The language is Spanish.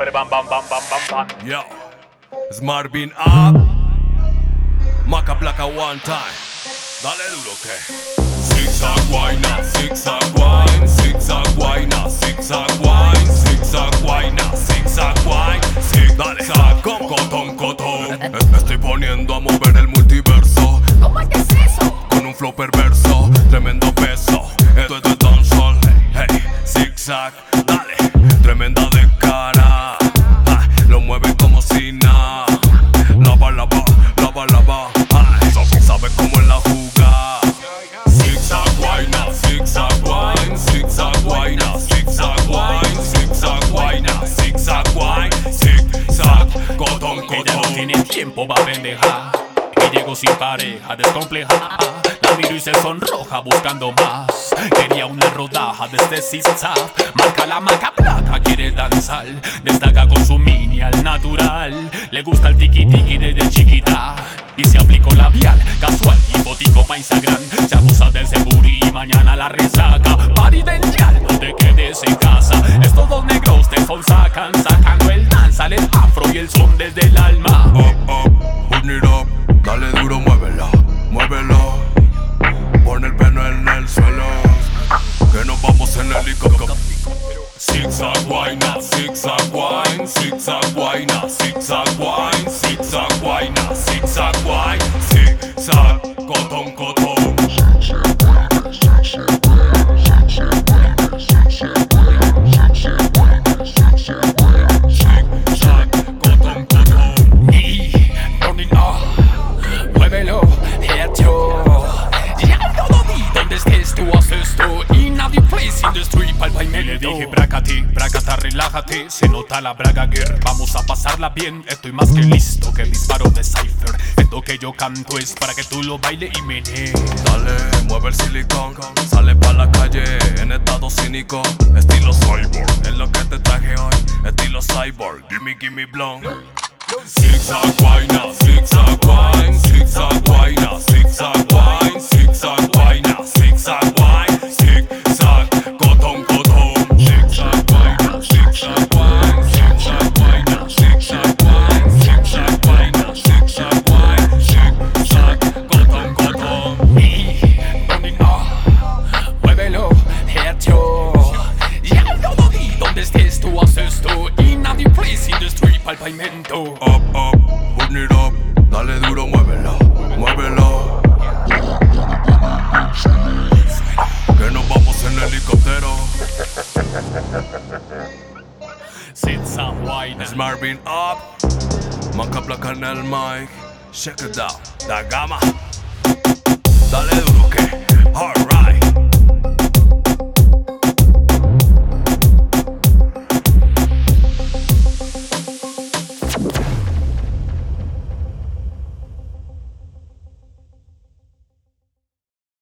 bam bam bam bam bam bam. Yo, es Marvin up. Maca placa one time. Dale duro que. Zigzag guayna, zigzag wine, zigzag guayna, zigzag wine, zigzag guayna, zigzag wine, zigzag con cotón, cotón. Estoy poniendo a mover el multiverso. ¿Cómo es que es eso? Con un flow perverso, tremendo peso. Esto es de dancehall, hey, zigzag, dale, tremenda de cara. Lo mueve como si nada. Lava, lava, lava, lava. Sabe cómo es la jugada. Zigzag guayna, zigzag wine, zigzag guayna, zigzag wine, zigzag guayna, zigzag wine, zigzag, cotón, Ella no cotón. tiene tiempo pa' pendejar. Que llegó sin pareja, descompleja. La miro y se sonroja buscando más. Quería una rodaja de este zigzag. Marca la maca placa, quiere danzar. Destaca con su mini al natural. Le gusta el tiki tiki desde chiquita. Y se aplicó labial, casual y botico pa' Instagram. Se abusa del seguri y mañana la resaca. Party dental, no te quedes en casa. Estos dos negros te sacan, sacando el danza, el afro y el son desde el alma. Up, turn it up, dale duro, muévela, muévela. Pon el pelo en el suelo, que nos vamos en helicóptero. Zigzag guayna, zigzag wine, zigzag guayna, zigzag wine, zigzag guayna, zigzag wine, zigzag, cotón, cotón. Zigzag, cotón, cotón. Y burning up, muévelo, hecho. Ya no vi dónde estés, tú haces esto. Y nadie place in the street pa'l pavimento. Le dije brácate, brácata, relájate. Se nota la braga girl, vamos a pasarla bien. Estoy más que listo que el disparo de Cypher. Esto que yo canto es para que tú lo bailes y menees. Dale, mueve el silicón, sale pa' la calle en estado cínico. Estilo cyborg, es lo que te traje hoy. Estilo cyborg, gimme blonde. Zigzag guayna, zigzag wine, zigzag guayna, zigzag wine, zigzag guayna, zigzag wine, zigzag, cotón, cotón. Zigzag guayna, zigzag wine, zigzag guayna, zigzag wine, zigzag guayna, zigzag wine, zigzag, cotón, cotón. Y burning up, muévelo, hecho. Ya no vi dónde estés, tú haces esto. Y nadie place in the street pa'l pavimento. Up, turn it up, dale duro, muévela, muévela. Que nos vamos en helicóptero. Zigzag wine. Es Marvin up, Maca placa en el mic. Check it out, da gama. Dale duro que, alright.